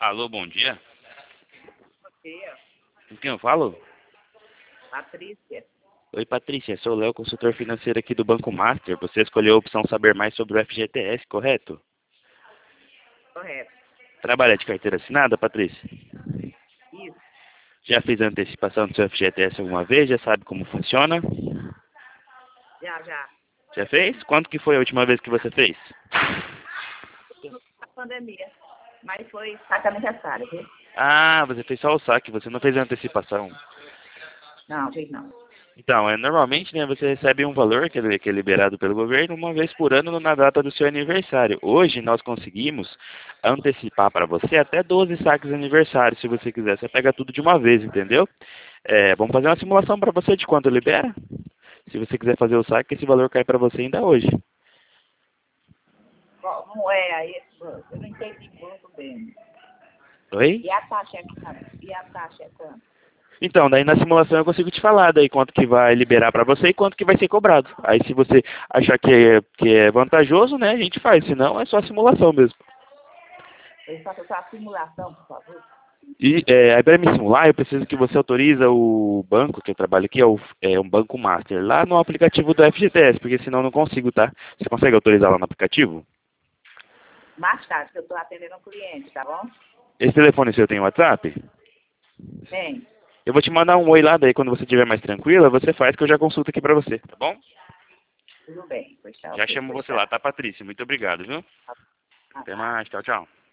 Alô, bom dia. Bom dia, Com quem eu falo? Patrícia. Oi, Patrícia. Sou o Léo, consultor financeiro aqui do Banco Master. Você escolheu a opção saber mais sobre o FGTS, correto? Correto. Trabalha de carteira assinada, Patrícia? Isso. Já fez a antecipação do seu FGTS alguma vez? Já sabe como funciona? Já. Já fez? Quanto que foi a última vez que você fez? A pandemia. Mas foi saca necessária, viu? Ah, você fez só o saque, você não fez a antecipação. Não, gente, não. Então, normalmente, né, você recebe um valor que é liberado pelo governo uma vez por ano na data do seu aniversário. Hoje nós conseguimos antecipar para você até 12 saques de aniversário, se você quiser. Você pega tudo de uma vez, entendeu? Vamos fazer uma simulação para você de quanto libera? Se você quiser fazer o saque, esse valor cai para você ainda hoje. Como é aí esse banco? Eu não entendi muito bem. Oi? E a taxa é quanto? Então, daí na simulação eu consigo te falar daí quanto que vai liberar para você e quanto que vai ser cobrado. Aí se você achar que é vantajoso, né, a gente faz. Se não, é só simulação mesmo. Eu faço só a simulação, por favor. E aí para me simular, eu preciso que você autoriza o banco que eu trabalho aqui, é um Banco Master, lá no aplicativo do FGTS, porque senão eu não consigo, tá? Você consegue autorizar lá no aplicativo? Mais tarde, que eu estou atendendo um cliente, tá bom? Esse telefone seu tem WhatsApp? Bem, Eu vou te mandar um oi lá, daí quando você estiver mais tranquila, você faz que eu já consulto aqui pra você, tá bom? tudo bem. Pois tá, Já ok. chamo Pois você lá, tá. tá, Patrícia? Muito obrigado, viu? Ah, Até tá. mais, tchau, tchau.